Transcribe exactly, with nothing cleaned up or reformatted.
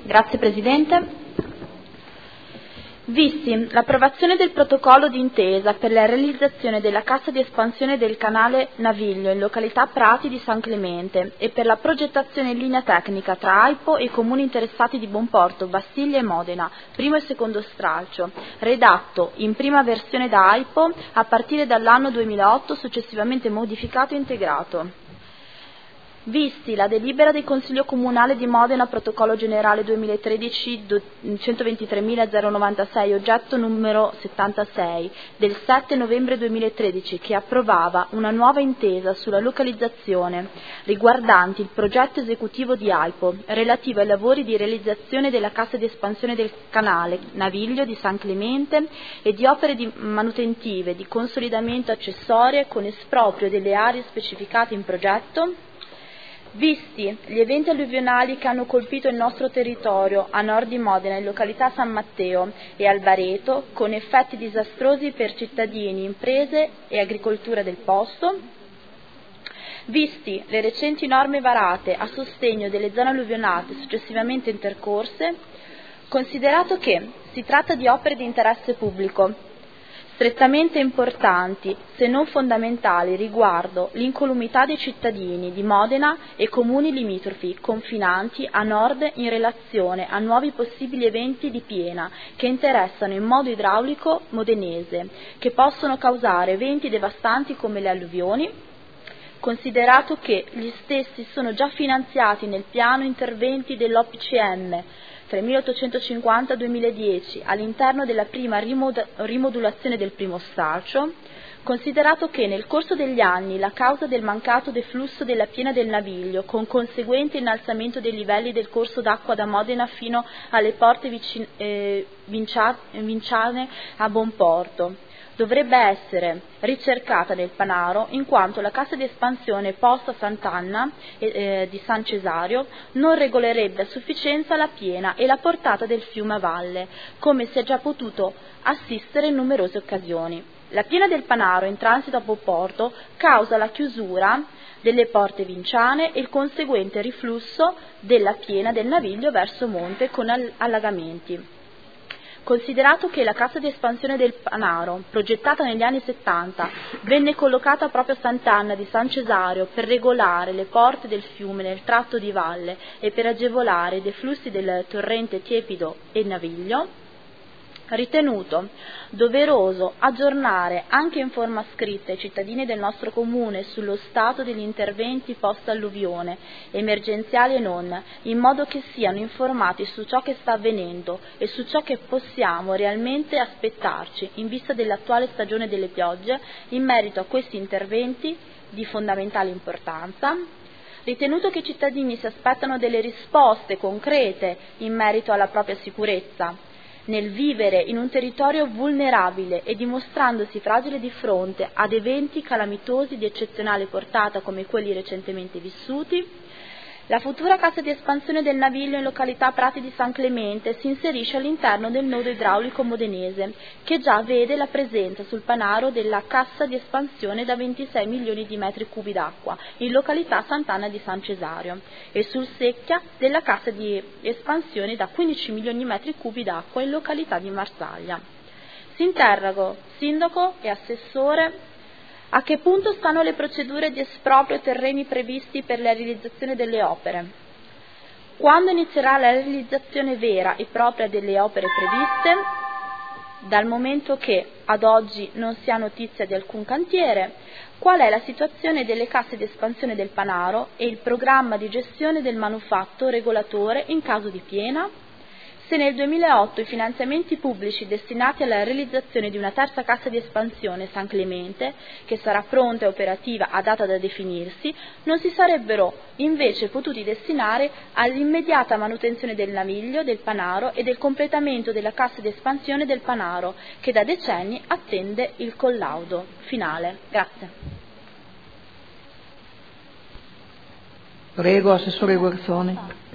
Grazie Presidente. Visti l'approvazione del protocollo d'intesa per la realizzazione della cassa di espansione del canale Naviglio in località Prati di San Clemente e per la progettazione in linea tecnica tra AIPO e i comuni interessati di Bonporto, Bastiglia e Modena, primo e secondo stralcio, redatto in prima versione da AIPO a partire dall'anno duemilaotto, successivamente modificato e integrato. Visti la delibera del Consiglio Comunale di Modena, protocollo generale duemilatredici centoventitremilanovantasei, oggetto numero settantasei, del sette novembre duemilatredici, che approvava una nuova intesa sulla localizzazione riguardanti il progetto esecutivo di AIPO relativo ai lavori di realizzazione della cassa di espansione del canale Naviglio di San Clemente e di opere di manutentive di consolidamento accessorie con esproprio delle aree specificate in progetto. Visti gli eventi alluvionali che hanno colpito il nostro territorio a nord di Modena, in località San Matteo e Albareto, con effetti disastrosi per cittadini, imprese e agricoltura del posto, visti le recenti norme varate a sostegno delle zone alluvionate successivamente intercorse, considerato che si tratta di opere di interesse pubblico, strettamente importanti, se non fondamentali, riguardo l'incolumità dei cittadini di Modena e comuni limitrofi confinanti a nord in relazione a nuovi possibili eventi di piena che interessano in modo idraulico modenese, che possono causare eventi devastanti come le alluvioni, considerato che gli stessi sono già finanziati nel piano interventi dell'O P C M tremilaottocentocinquanta duemiladieci all'interno della prima rimod- rimodulazione del primo stralcio, considerato che nel corso degli anni la causa del mancato deflusso della piena del Naviglio, con conseguente innalzamento dei livelli del corso d'acqua da Modena fino alle porte vicin- eh, Vincia- Vinciane a Bonporto, dovrebbe essere ricercata nel Panaro, in quanto la cassa di espansione posta a Sant'Anna eh, di San Cesario non regolerebbe a sufficienza la piena e la portata del fiume a valle, come si è già potuto assistere in numerose occasioni. La piena del Panaro in transito a Bonporto causa la chiusura delle porte vinciane e il conseguente riflusso della piena del Naviglio verso monte con allagamenti. Considerato che la cassa di espansione del Panaro, progettata negli anni settanta, venne collocata proprio a Sant'Anna di San Cesario per regolare le porte del fiume nel tratto di valle e per agevolare i deflussi del torrente Tiepido e Naviglio, ritenuto doveroso aggiornare anche in forma scritta i cittadini del nostro comune sullo stato degli interventi post-alluvione, emergenziali e non, in modo che siano informati su ciò che sta avvenendo e su ciò che possiamo realmente aspettarci in vista dell'attuale stagione delle piogge in merito a questi interventi di fondamentale importanza. Ritenuto che i cittadini si aspettano delle risposte concrete in merito alla propria sicurezza, nel vivere in un territorio vulnerabile e dimostrandosi fragile di fronte ad eventi calamitosi di eccezionale portata come quelli recentemente vissuti, la futura cassa di espansione del Naviglio in località Prati di San Clemente si inserisce all'interno del nodo idraulico modenese, che già vede la presenza sul Panaro della cassa di espansione da ventisei milioni di metri cubi d'acqua in località Sant'Anna di San Cesario e sul Secchia della cassa di espansione da quindici milioni di metri cubi d'acqua in località di Marsaglia. Si interrogo Sindaco e Assessore: a che punto stanno le procedure di esproprio terreni previsti per la realizzazione delle opere? Quando inizierà la realizzazione vera e propria delle opere previste? Dal momento che ad oggi non si ha notizia di alcun cantiere, qual è la situazione delle casse di espansione del Panaro e il programma di gestione del manufatto regolatore in caso di piena? Se nel duemilaotto i finanziamenti pubblici destinati alla realizzazione di una terza cassa di espansione San Clemente, che sarà pronta e operativa a data da definirsi, non si sarebbero invece potuti destinare all'immediata manutenzione del Naviglio, del Panaro e del completamento della cassa di espansione del Panaro, che da decenni attende il collaudo finale. Grazie. Prego, Assessore Guerzoni.